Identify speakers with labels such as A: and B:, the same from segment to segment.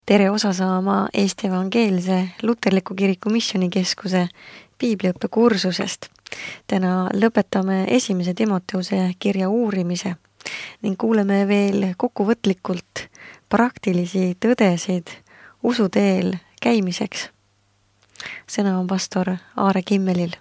A: Tere osa saama Eesti Evangeelse Luterliku Kiriku Missioonikeskuse piibliõppe kursusest. Täna lõpetame 1. Timoteuse kirja uurimise ning kuuleme veel kokkuvõtlikult praktilisi tõdesid usuteel käimiseks. Sõna on pastor Aare Kimmelil.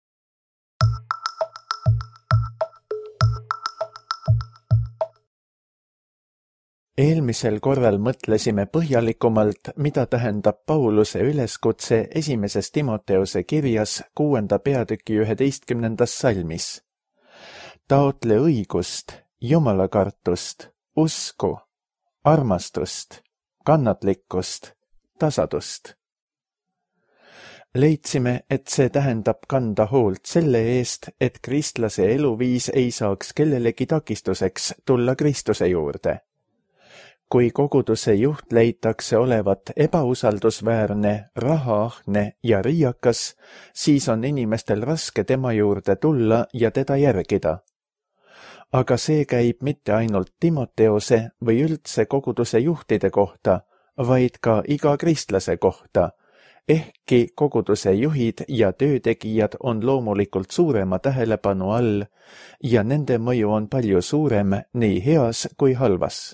B: Eelmisel korral mõtlesime põhjalikumalt, mida tähendab Pauluse üleskutse 1. Timoteuse kirjas 6. peatüki 11. salmis. Taotle õigust, jumalakartust, usku, armastust, kannatlikkust, tasadust. Leidsime, et see tähendab kanda hoolt selle eest, et kristlase eluviis ei saaks kellelegi takistuseks tulla Kristuse juurde. Kui koguduse juht leitakse olevat ebausaldusväärne, rahaahne ja riiakas, siis on inimestel raske tema juurde tulla ja teda järgida. Aga see käib mitte ainult Timoteose või üldse koguduse juhtide kohta, vaid ka iga kristlase kohta, ehkki koguduse juhid ja töötegijad on loomulikult suurema tähelepanu all ja nende mõju on palju suurem nii heas kui halvas.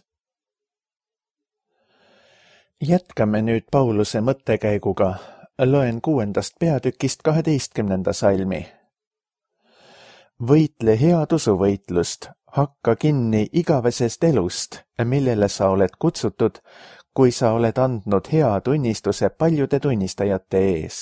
B: Jätkame nüüd Pauluse mõttekäiguga. Loen 6. peatükist 12. salmi. Võitle head usuvõitlust, hakka kinni igavesest elust, millele sa oled kutsutud, kui sa oled andnud hea tunnistuse paljude tunnistajate ees.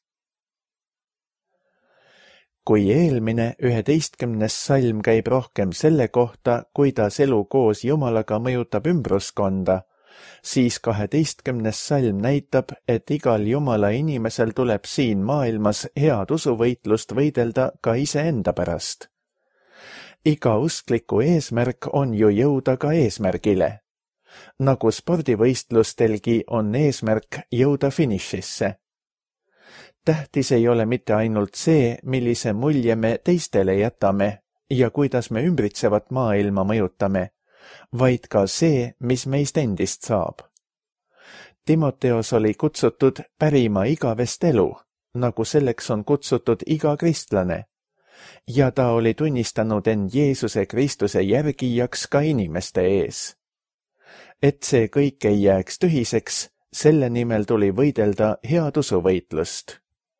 B: Kui eelmine 11. salm käib rohkem selle kohta, kuidas elu koos Jumalaga mõjutab ümbruskonda, siis 12. salm näitab, et igal Jumala inimesel tuleb siin maailmas head usuvõitlust võidelda ka iseenda pärast. Iga uskliku eesmärk on ju jõuda ka eesmärgile. Nagu spordivõistlustelgi on eesmärk jõuda finišisse. Tähtis ei ole mitte ainult see, millise mulje me teistele jätame ja kuidas me ümbritsevat maailma mõjutame, vaid ka see, mis meist endist saab. Timoteos oli kutsutud pärima igavest elu, nagu selleks on kutsutud iga kristlane, ja ta oli tunnistanud end Jeesuse Kristuse järgijaks ka inimeste ees. Et see kõik ei jääks tühiseks, selle nimel tuli võidelda head usuvõitlust.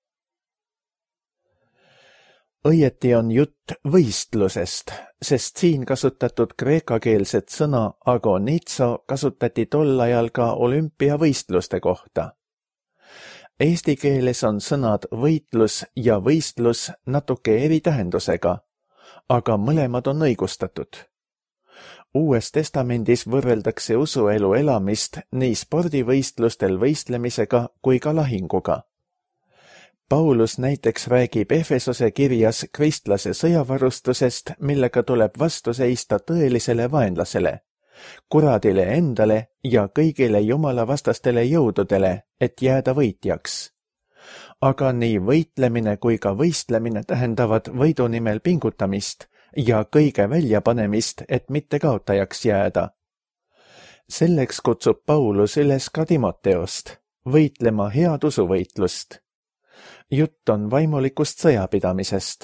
B: Õieti on jutt võistlusest, sest siin kasutatud kreekakeelset sõna agonitso kasutati tol ajal ka olümpiavõistluste kohta. Eesti keeles on sõnad võitlus ja võistlus natuke eri tähendusega, aga mõlemad on õigustatud. Uues testamendis võrreldakse usuelu elamist nii spordivõistlustel võistlemisega kui ka lahinguga. Paulus näiteks räägib Efesose kirjas kristlase sõjavarustusest, millega tuleb vastu seista tõelisele vaenlasele, kuradile endale ja kõigile Jumala vastastele jõududele, et jääda võitjaks. Aga nii võitlemine kui ka võistlemine tähendavad võidu nimel pingutamist ja kõige väljapanemist, et mitte kaotajaks jääda. Selleks kutsub Paulus üles ka Timoteost, võitlema head usuvõitlust. Jutt on vaimulikust sõjapidamisest.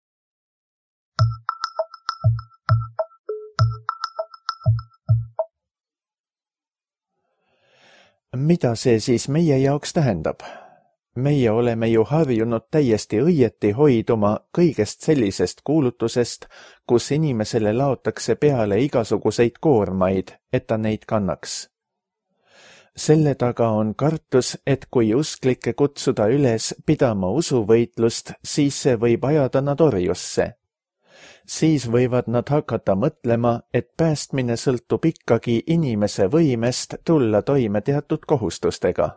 B: Mida see siis meie jaoks tähendab? Meie oleme ju harjunud täiesti õieti hoiduma kõigest sellisest kuulutusest, kus inimesele laotakse peale igasuguseid koormaid, et ta neid kannaks. Selle taga on kartus, et kui usklikke kutsuda üles pidama usuvõitlust, siis see võib ajada nad orjusse. Siis võivad nad hakata mõtlema, et päästmine sõltub ikkagi inimese võimest tulla toime teatud kohustustega.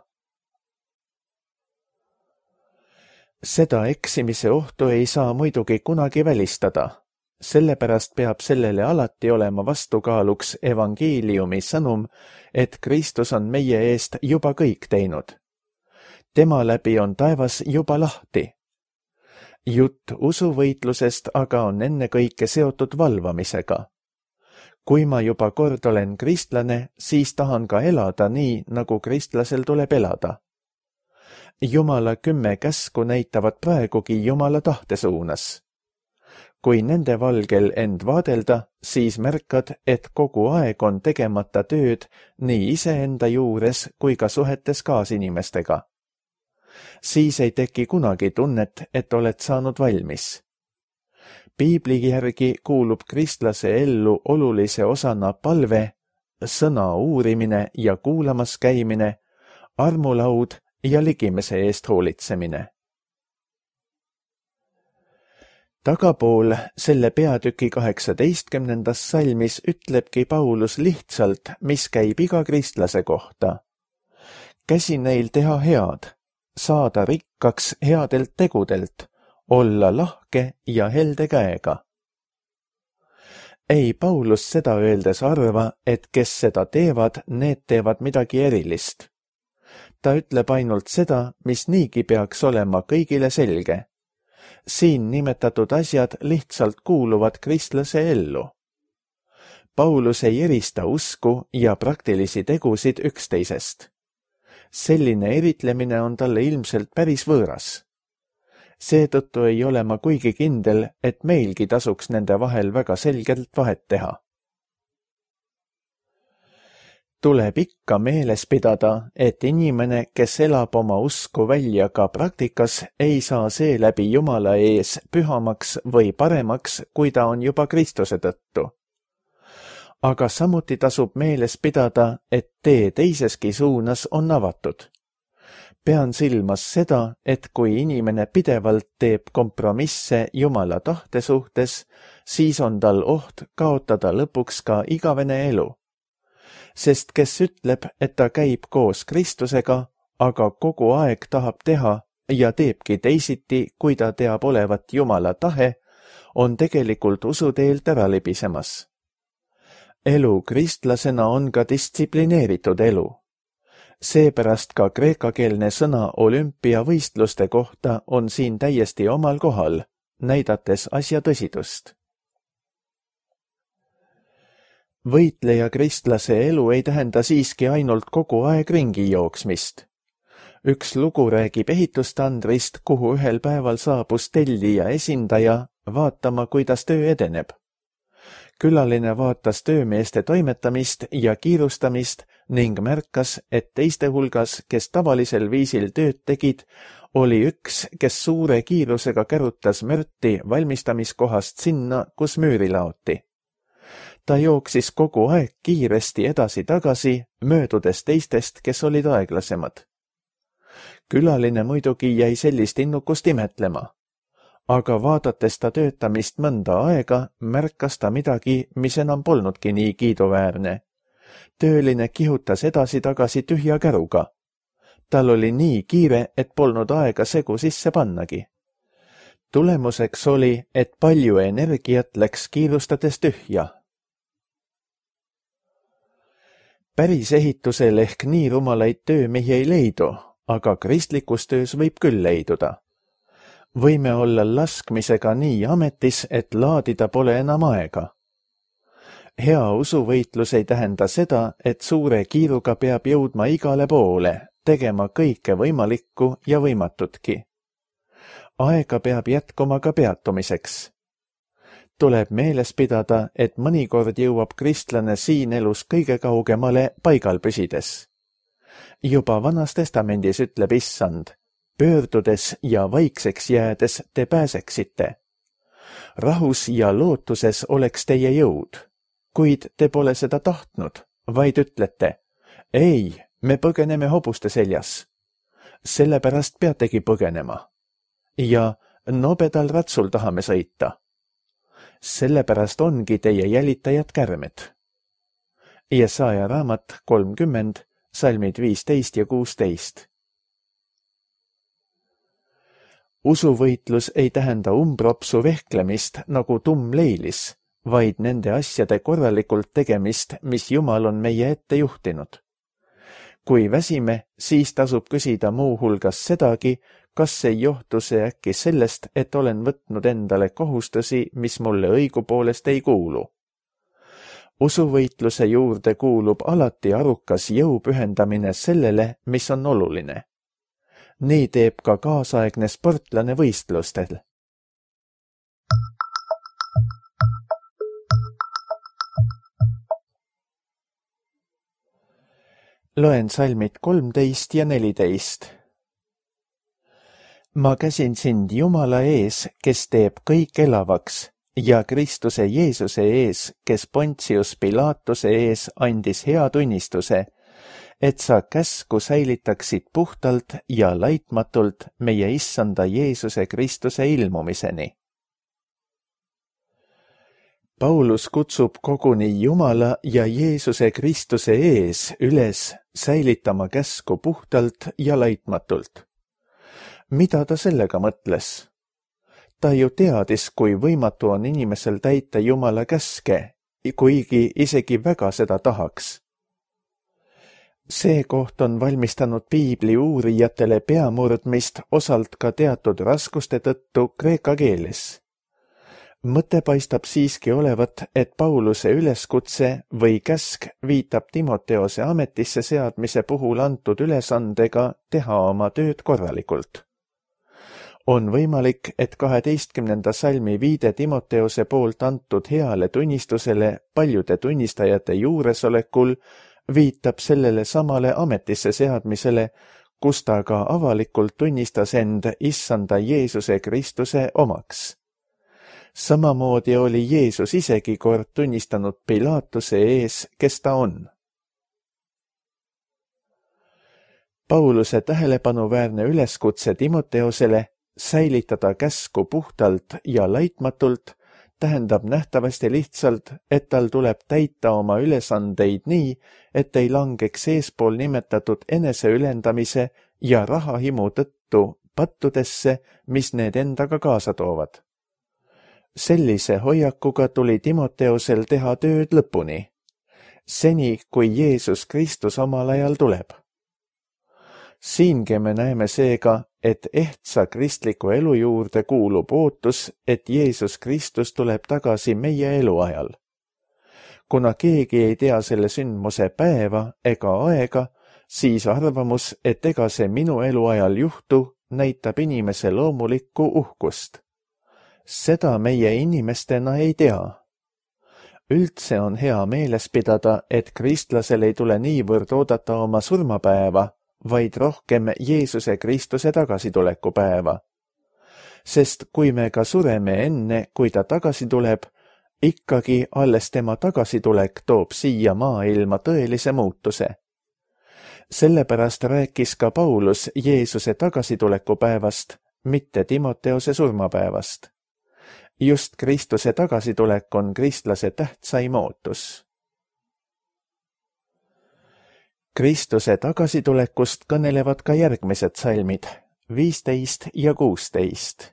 B: Seda eksimise ohtu ei saa muidugi kunagi välistada. Sellepärast peab sellele alati olema vastukaaluks evangeeliumi sõnum, et Kristus on meie eest juba kõik teinud. Tema läbi on taevas juba lahti. Jutt usuvõitlusest aga on ennekõike seotud valvamisega. Kui ma juba kord olen kristlane, siis tahan ka elada nii, nagu kristlasel tuleb elada. Jumala 10 käsku näitavad praegugi Jumala tahte suunas. Kui nende valgel end vaadelda, siis märkad, et kogu aeg on tegemata tööd nii iseenda juures kui ka suhetes kaasinimestega. Siis ei teki kunagi tunnet, et oled saanud valmis. Piibli järgi kuulub kristlase ellu olulise osana palve, sõna uurimine ja kuulamas käimine, armulaud ja ligimese eest hoolitsemine. Tagapool selle peatüki 18. salmis ütlebki Paulus lihtsalt, mis käib iga kristlase kohta. Käsi neil teha head, saada rikkaks headelt tegudelt, olla lahke ja helde käega. Ei Paulus seda öeldes arva, et kes seda teevad, need teevad midagi erilist. Ta ütleb ainult seda, mis niigi peaks olema kõigile selge. Siin nimetatud asjad lihtsalt kuuluvad kristlase ellu. Paulus ei erista usku ja praktilisi tegusid üksteisest. Selline eritlemine on talle ilmselt päris võõras. Seetõttu ei ole ma kuigi kindel, et meilgi tasuks nende vahel väga selgelt vahet teha. Tuleb ikka meeles pidada, et inimene, kes elab oma usku välja ka praktikas, ei saa seeläbi Jumala ees pühamaks või paremaks, kui ta on juba Kristuse tõttu. Aga samuti tasub meeles pidada, et tee teiseski suunas on avatud. Pean silmas seda, et kui inimene pidevalt teeb kompromisse Jumala tahte suhtes, siis on tal oht kaotada lõpuks ka igavene elu. Sest kes ütleb, et ta käib koos Kristusega, aga kogu aeg tahab teha ja teebki teisiti, kui ta teab olevat Jumala tahe, on tegelikult usuteelt ära libisemas. Elu kristlasena on ka distsiplineeritud elu. Seepärast ka kreekakeelne sõna olümpiavõistluste kohta on siin täiesti omal kohal, näidates asja tõsidust. Võitleja kristlase elu ei tähenda siiski ainult kogu aeg ringi jooksmist. Üks lugu räägib ehitustandrist, kuhu ühel päeval saabus tellija esindaja vaatama, kuidas töö edeneb. Külaline vaatas töömeeste toimetamist ja kiirustamist ning märkas, et teiste hulgas, kes tavalisel viisil tööd tegid, oli üks, kes suure kiirusega kärutas mörti valmistamiskohast sinna, kus müüri laoti. Ta jooksis kogu aeg kiiresti edasi-tagasi, möödudes teistest, kes olid aeglasemad. Külaline muidugi jäi sellist innukust imetlema, aga vaadates ta töötamist mõnda aega, märkas ta midagi, mis enam polnudki nii kiiduväärne. Tööline kihutas edasi-tagasi tühja käruga. Tal oli nii kiire, et polnud aega segu sisse pannagi. Tulemuseks oli, et palju energiat läks kiirustades tühja. Päris ehitusel ehk nii rumalaid töömehi ei leidu, aga kristlikus töös võib küll leiduda. Võime olla laskmisega nii ametis, et laadida pole enam aega. Hea usuvõitlus ei tähenda seda, et suure kiiruga peab jõudma igale poole, tegema kõike võimalikku ja võimatutki. Aega peab jätkuma ka peatumiseks. Tuleb meeles pidada, et mõnikord jõuab kristlane siin elus kõige kaugemale paigal püsides. Juba Vanas Testamendis ütleb Issand, pöördudes ja vaikseks jäädes te pääseksite. Rahus ja lootuses oleks teie jõud, kuid te pole seda tahtnud, vaid ütlete, ei, me põgeneme hobuste seljas. Sellepärast peategi põgenema. Ja nobedal ratsul tahame sõita. Sellepärast ongi teie jälitajad kärmed. Jesaja raamat 30, salmid 15 ja 16. Usuvõitlus ei tähenda umbropsu vehklemist nagu tummleilis, vaid nende asjade korralikult tegemist, mis Jumal on meie ette juhtinud. Kui väsime, siis tasub küsida muu hulgas sedagi, kas ei johtu see äkki sellest, et olen võtnud endale kohustusi, mis mulle õigupoolest ei kuulu. Usuvõitluse juurde kuulub alati arukas jõu pühendamine sellele, mis on oluline. Nii teeb ka kaasaegne sportlane võistlustel. Loen salmid 13 ja 14. Ma käsin sind Jumala ees, kes teeb kõik elavaks, ja Kristuse Jeesuse ees, kes Pontius Pilatuse ees andis hea tunnistuse, et sa käsku säilitaksid puhtalt ja laitmatult meie Issanda Jeesuse Kristuse ilmumiseni. Paulus kutsub koguni Jumala ja Jeesuse Kristuse ees üles säilitama käsku puhtalt ja laitmatult. Mida ta sellega mõtles? Ta ju teadis, kui võimatu on inimesel täita Jumala käske, kuigi isegi väga seda tahaks. See koht on valmistanud piibli uurijatele peamurdmist osalt ka teatud raskuste tõttu kreeka keeles. Mõte paistab siiski olevat, et Pauluse üleskutse või käsk viitab Timoteose ametisse seadmise puhul antud ülesandega teha oma tööd korralikult. On võimalik, et 12. salmi viide Timoteose poolt antud heale tunnistusele paljude tunnistajate juuresolekul viitab sellele samale ametisse seadmisele, kus ta ka avalikult tunnistas end Issanda Jeesuse Kristuse omaks. Samamoodi oli Jeesus isegi kord tunnistanud Pilatuse ees, kes ta on. Pauluse tähelepanuväärne üleskutse Timoteosele säilitada käsku puhtalt ja laitmatult tähendab nähtavasti lihtsalt, et tal tuleb täita oma ülesandeid nii, et ei langeks eespool nimetatud eneseülendamise ja rahahimu tõttu pattudesse, mis need endaga kaasa toovad. Sellise hoiakuga tuli Timoteosel teha tööd lõpuni, seni kui Jeesus Kristus omal ajal tuleb. Siingi me näeme seega, et ehtsa kristliku elu juurde kuulub ootus, et Jeesus Kristus tuleb tagasi meie eluajal. Kuna keegi ei tea selle sündmuse päeva ega aega, siis arvamus, et ega see minu eluajal juhtu, näitab inimese loomulikku uhkust. Seda meie inimestena ei tea. Üldse on hea meeles pidada, et kristlasel ei tule niivõrd oodata oma surmapäeva, vaid rohkem Jeesuse Kristuse tagasituleku päeva. Sest kui me ka sureme enne, kui ta tagasi tuleb, ikkagi alles tema tagasitulek toob siia maailma tõelise muutuse. Sellepärast rääkis ka Paulus Jeesuse tagasituleku päevast, mitte Timoteose surmapäevast. Just Kristuse tagasitulek on kristlase tähtsaim ootus. Kristuse tagasitulekust kõnelevad ka järgmised salmid, 15 ja 16.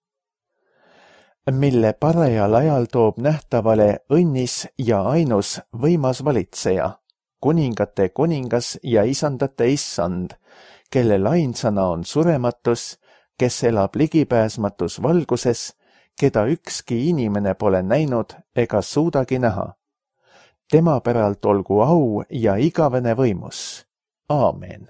B: Mille parajal ajal toob nähtavale õnnis ja ainus võimas valitseja, kuningate kuningas ja isandate issand, kellel ainsana on surematus, kes elab ligipääsmatus valguses, keda ükski inimene pole näinud ega suudagi näha. Tema päralt olgu au ja igavene võimus. Aamen.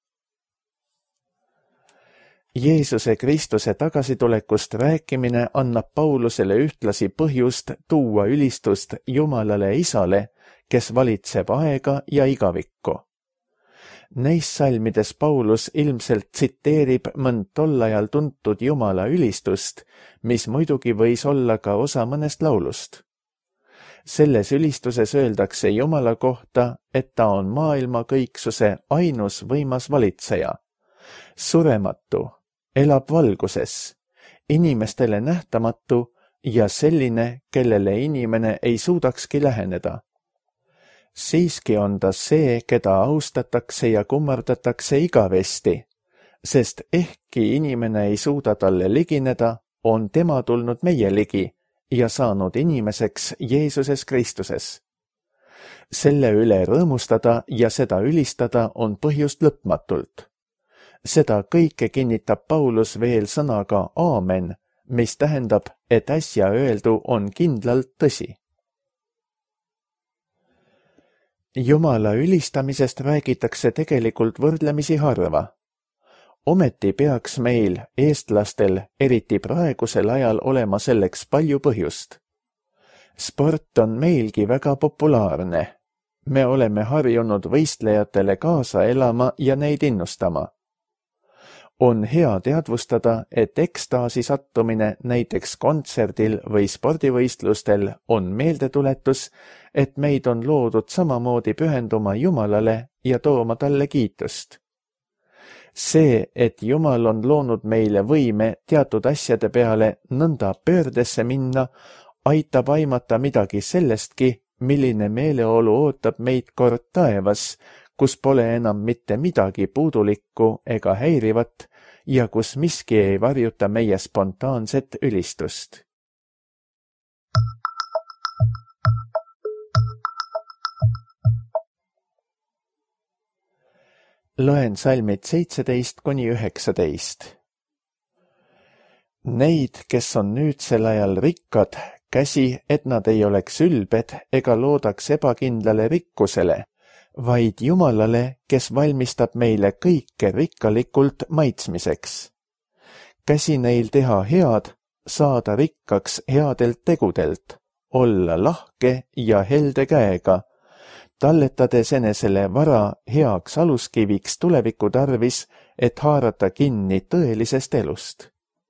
B: Jeesuse Kristuse tagasitulekust rääkimine annab Paulusele ühtlasi põhjust tuua ülistust Jumalale Isale, kes valitseb aega ja igavikku. Neis salmides Paulus ilmselt tsiteerib mõnd tol ajal tuntud Jumala ülistust, mis muidugi võis olla ka osa mõnest laulust. Selles ülistuses öeldakse Jumala kohta, et ta on maailma kõiksuse ainus võimas valitseja, surematu, elab valguses, inimestele nähtamatu ja selline, kellele inimene ei suudakski läheneda. Siiski on ta see, keda austatakse ja kummardatakse igavesti, sest ehkki inimene ei suuda talle ligineda, on tema tulnud meie ligi ja saanud inimeseks Jeesuses Kristuses. Selle üle rõõmustada ja seda ülistada on põhjust lõpmatult. Seda kõike kinnitab Paulus veel sõnaga aamen, mis tähendab, et äsja öeldu on kindlalt tõsi. Jumala ülistamisest räägitakse tegelikult võrdlemisi harva. Ometi peaks meil, eestlastel, eriti praegusel ajal olema selleks palju põhjust. Sport on meilgi väga populaarne. Me oleme harjunud võistlejatele kaasa elama ja neid innustama. On hea teadvustada, et ekstaasi sattumine näiteks kontserdil või spordivõistlustel on meeldetuletus, et meid on loodud samamoodi pühenduma Jumalale ja tooma talle kiitust. See, et Jumal on loonud meile võime teatud asjade peale nõnda pöördesse minna, aitab aimata midagi sellestki, milline meeleolu ootab meid kord taevas, kus pole enam mitte midagi puudulikku ega häirivat ja kus miski ei varjuta meie spontaanset ülistust. Loen salmid 17–19. Neid, kes on nüüdsel ajal rikkad, käsi, et nad ei oleks ülbed ega loodaks ebakindlale rikkusele, vaid Jumalale, kes valmistab meile kõike rikkalikult maitsmiseks. Käsi neil teha head, saada rikkaks headelt tegudelt, olla lahke ja helde käega, talletades enesele vara heaks aluskiviks tuleviku tarvis, et haarata kinni tõelisest elust.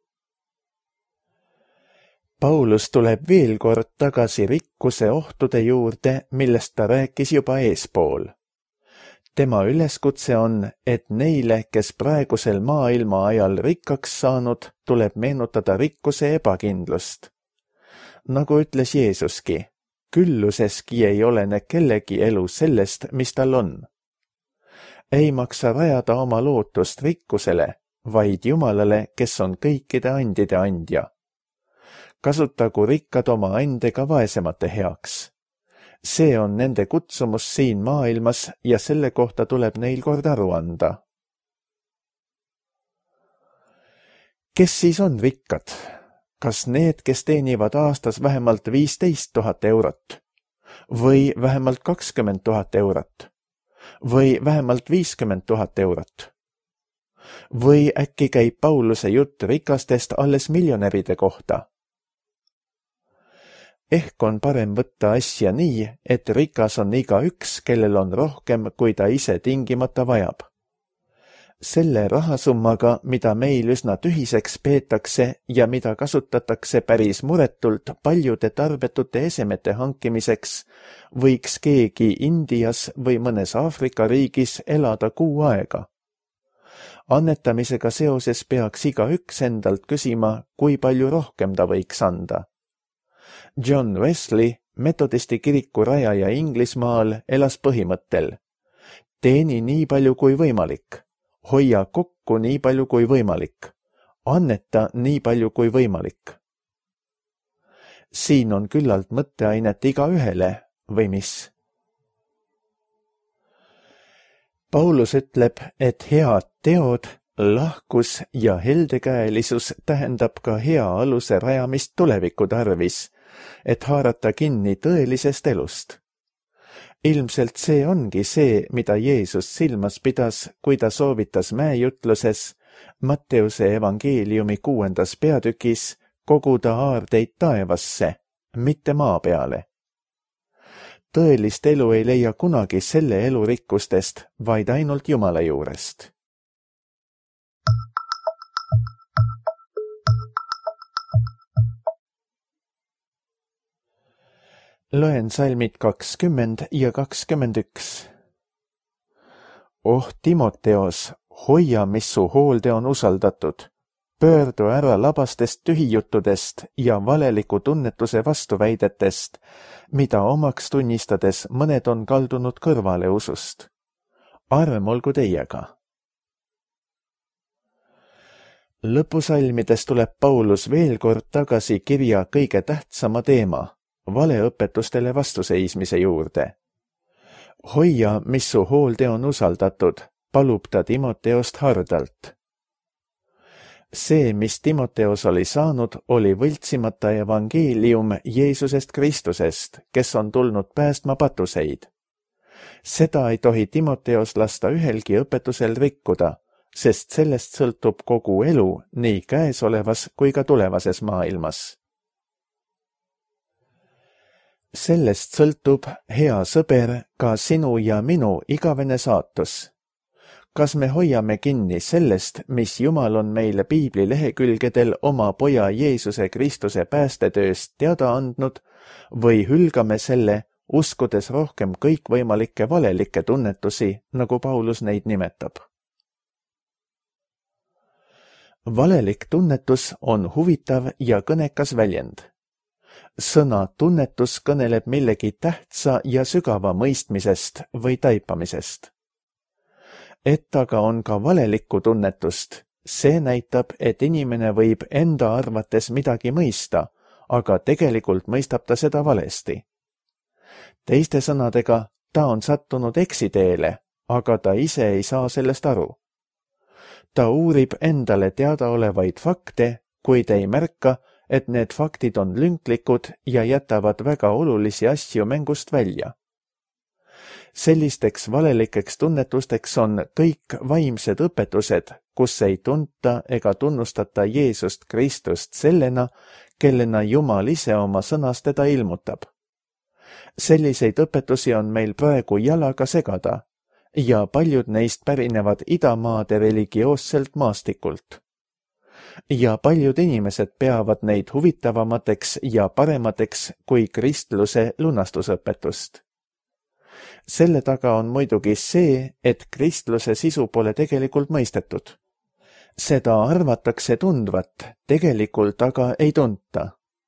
B: Paulus tuleb veel kord tagasi rikkuse ohtude juurde, millest ta rääkis juba eespool. Tema üleskutse on, et neile, kes praegusel maailma ajal rikkaks saanud, tuleb meenutada rikkuse ebakindlust. Nagu ütles Jeesuski, külluseski ei olene kellegi elu sellest, mis tal on. Ei maksa rajada oma lootust rikkusele, vaid Jumalale, kes on kõikide andide andja. Kasutagu rikkad oma andega vaesemate heaks. See on nende kutsumus siin maailmas ja selle kohta tuleb neil kord aru anda. Kes siis on rikkad? Kas need, kes teenivad aastas vähemalt 15 000 eurot? Või vähemalt 20 000 eurot? Või vähemalt 50 000 eurot? Või äkki käib Pauluse jutt rikastest alles miljonäride kohta? Ehk on parem võtta asja nii, et rikas on igaüks, kellel on rohkem, kui ta ise tingimata vajab. Selle rahasummaga, mida meil üsna tühiseks peetakse ja mida kasutatakse päris muretult paljude tarbetute esemete hankimiseks, võiks keegi Indias või mõnes Aafrika riigis elada kuu aega. Annetamisega seoses peaks igaüks endalt küsima, kui palju rohkem ta võiks anda. John Wesley, metodisti kiriku rajaja Inglismaal, elas põhimõttel: teeni nii palju kui võimalik, hoia kokku nii palju kui võimalik, anneta nii palju kui võimalik. Siin on küllalt mõtteainet igaühele, või mis? Paulus ütleb, et head teod, lahkus ja heldekäelisus tähendab ka hea aluse rajamist tuleviku tarvis, et haarata kinni tõelisest elust. Ilmselt see ongi see, mida Jeesus silmas pidas, kui ta soovitas mäejutluses Matteuse evangeeliumi 6. peatükis koguda aardeid taevasse, mitte maa peale. Tõelist elu ei leia kunagi selle elu rikkustest, vaid ainult Jumala juurest. Loen salmid 20 ja 21. Oh Timoteos, hoia, mis su hoolde on usaldatud. Pöördu ära labastest tühijuttudest ja valeliku tunnetuse vastuväidetest, mida omaks tunnistades mõned on kaldunud kõrvale usust. Arm olgu teiega. Lõpusalmides tuleb Paulus veel kord tagasi kirja kõige tähtsama teema, valeõpetustele vastuseismise juurde. Hoia, mis su hoolde on usaldatud, palub ta Timoteost hardalt. See, mis Timoteos oli saanud, oli võltsimata evangeelium Jeesusest Kristusest, kes on tulnud päästma patuseid. Seda ei tohi Timoteos lasta ühelgi õpetusel rikkuda, sest sellest sõltub kogu elu nii käesolevas kui ka tulevases maailmas. Sellest sõltub, hea sõber, ka sinu ja minu igavene saatus. Kas me hoiame kinni sellest, mis Jumal on meile piibli lehekülgedel oma poja Jeesuse Kristuse päästetööst teada andnud, või hülgame selle, uskudes rohkem kõikvõimalikke valelikke tunnetusi, nagu Paulus neid nimetab? Valelik tunnetus on huvitav ja kõnekas väljend. Sõna tunnetus kõneleb millegi tähtsa ja sügava mõistmisest või taipamisest. Et aga on ka valelikku tunnetust, see näitab, et inimene võib enda arvates midagi mõista, aga tegelikult mõistab ta seda valesti. Teiste sõnadega, ta on sattunud eksiteele, aga ta ise ei saa sellest aru. Ta uurib endale teadaolevaid fakte, kuid ei märka, et need faktid on lünklikud ja jätavad väga olulisi asju mängust välja. Sellisteks valelikeks tunnetusteks on kõik vaimsed õpetused, kus ei tunta ega tunnustata Jeesust Kristust sellena, kellena Jumal ise oma sõnas teda ilmutab. Selliseid õpetusi on meil praegu jalaga segada ja paljud neist pärinevad idamaade religioosselt maastikult. Ja paljud inimesed peavad neid huvitavamateks ja paremateks kui kristluse lunastusõpetust. Selle taga on muidugi see, et kristluse sisu pole tegelikult mõistetud. Seda arvatakse tundvat, tegelikult aga ei tunta.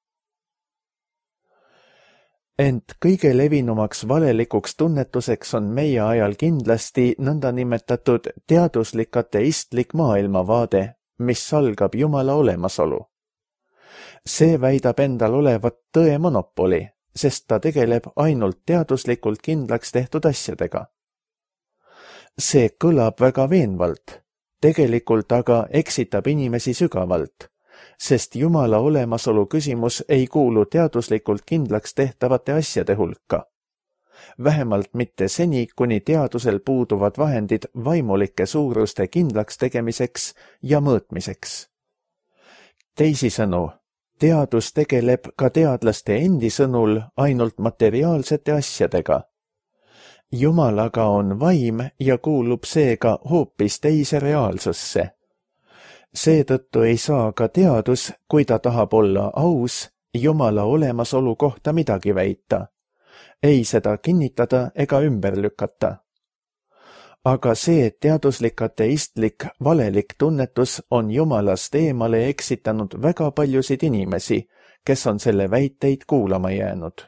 B: Ent kõige levinumaks valelikuks tunnetuseks on meie ajal kindlasti nõndanimetatud teaduslik ateistlik maailmavaade, mis salgab Jumala olemasolu. See väidab endal olevat tõe monopoli, sest ta tegeleb ainult teaduslikult kindlaks tehtud asjadega. See kõlab väga veenvalt, tegelikult aga eksitab inimesi sügavalt, sest Jumala olemasolu küsimus ei kuulu teaduslikult kindlaks tehtavate asjade hulka. Vähemalt mitte seni, kuni teadusel puuduvad vahendid vaimulike suuruste kindlaks tegemiseks ja mõõtmiseks. Teisisõnu, teadus tegeleb ka teadlaste endi sõnul ainult materiaalsete asjadega. Jumal aga on vaim ja kuulub seega hoopis teise reaalsusse. Seetõttu ei saa ka teadus, kui ta tahab olla aus, Jumala olemasolu kohta midagi väita. Ei seda kinnitada ega ümber lükata. Aga see teaduslik ateistlik valelik tunnetus on Jumalast eemale eksitanud väga paljusid inimesi, kes on selle väiteid kuulama jäänud.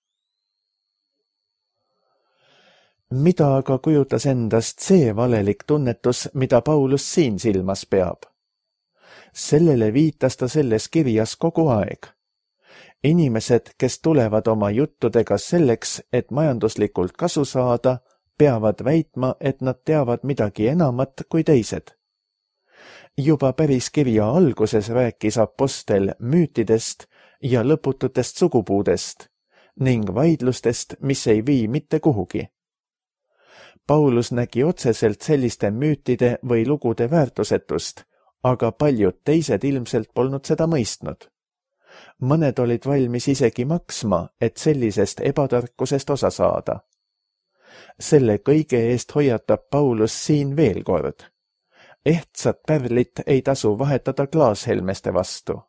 B: Mida aga kujutas endast see valelik tunnetus, mida Paulus siin silmas peab? Sellele viitas ta selles kirjas kogu aeg. Inimesed, kes tulevad oma juttudega selleks, et majanduslikult kasu saada, peavad väitma, et nad teavad midagi enamat kui teised. Juba päris kirja alguses rääkis apostel müütidest ja lõpututest sugupuudest ning vaidlustest, mis ei vii mitte kuhugi. Paulus nägi otseselt selliste müütide või lugude väärtusetust, aga paljud teised ilmselt polnud seda mõistnud. Mõned olid valmis isegi maksma, et sellisest ebatarkusest osa saada. Selle kõige eest hoiatab Paulus siin veel kord. Ehtsat pärlit ei tasu vahetada klaashelmeste vastu.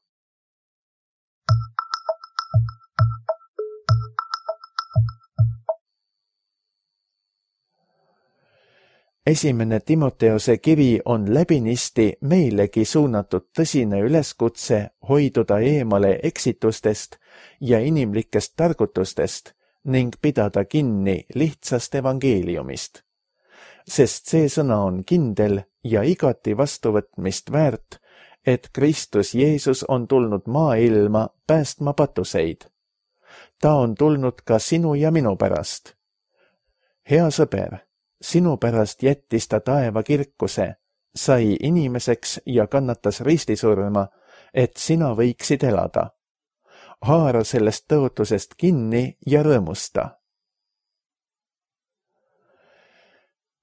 B: Esimene Timoteose kiri on läbinisti meilegi suunatud tõsine üleskutse hoiduda eemale eksitustest ja inimlikest targutustest ning pidada kinni lihtsast evangeeliumist. Sest see sõna on kindel ja igati vastuvõtmist väärt, et Kristus Jeesus on tulnud maailma päästma patuseid. Ta on tulnud ka sinu ja minu pärast. Hea sõber, sinu pärast jättis ta taeva kirkuse, sai inimeseks ja kannatas ristisurma, et sina võiksid elada. Haara sellest tõotusest kinni ja rõõmusta.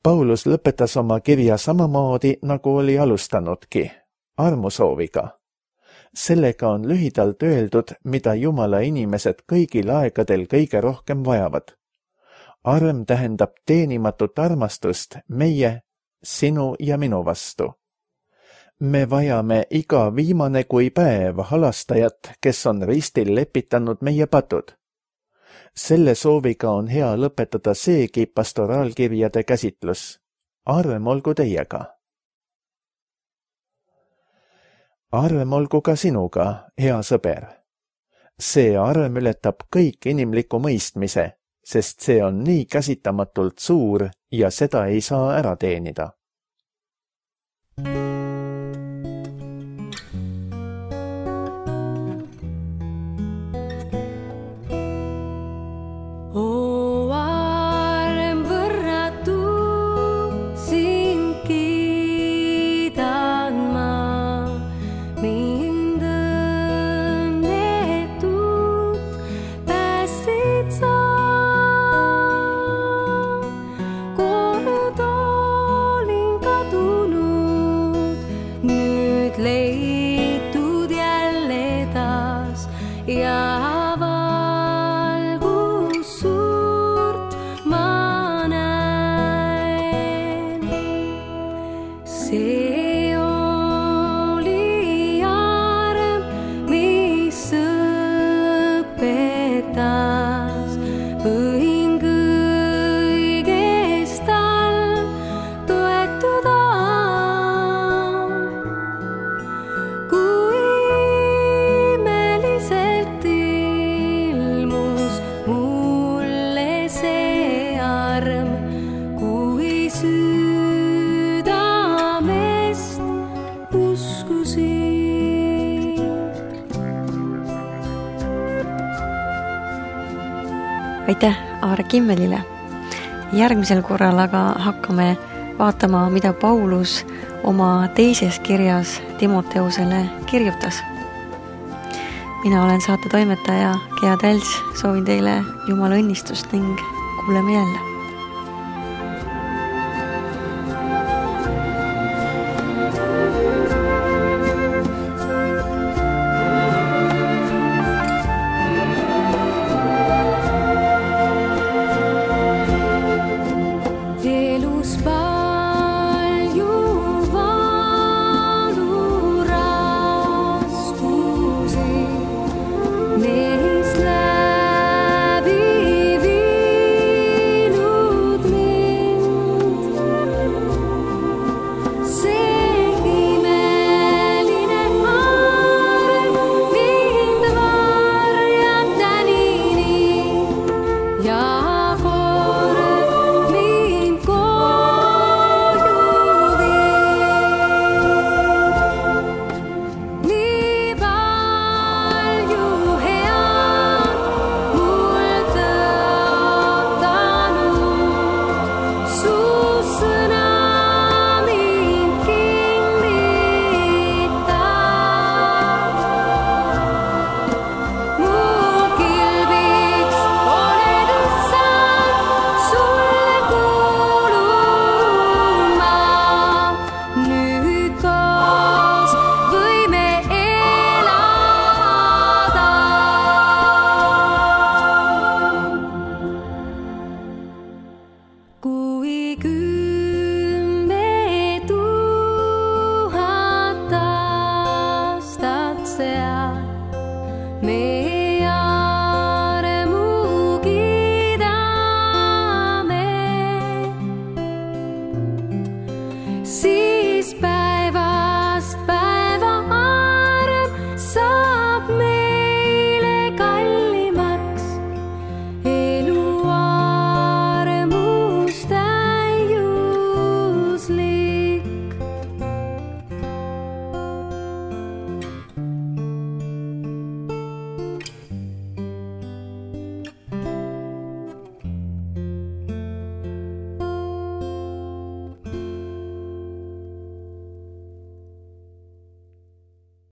B: Paulus lõpetas oma kirja samamoodi, nagu oli alustanudki, armusooviga. Sellega on lühidalt öeldud, mida Jumala inimesed kõigil aegadel kõige rohkem vajavad. Arm tähendab teenimatut armastust meie, sinu ja minu vastu. Me vajame iga viimane kui päev halastajat, kes on ristil lepitanud meie patud. Selle sooviga on hea lõpetada seegi pastoraalkirjade käsitlus. Arm olgu teiega. Arm olgu ka sinuga, hea sõber. See arm ületab kõik inimliku mõistmise, sest see on nii käsitamatult suur ja seda ei saa ära teenida.
C: Leitud jälle taas ja valgus suurt ma näen. See oli arm, mis õpetas, võin kõigest tal toetuda.
A: Aitäh Aare Kimmelile. Järgmisel korral aga hakkame vaatama, mida Paulus oma teises kirjas Timoteusele kirjutas. Mina olen saate toimetaja Gea Tälts, soovin teile Jumala õnnistust ning kuuleme jälle.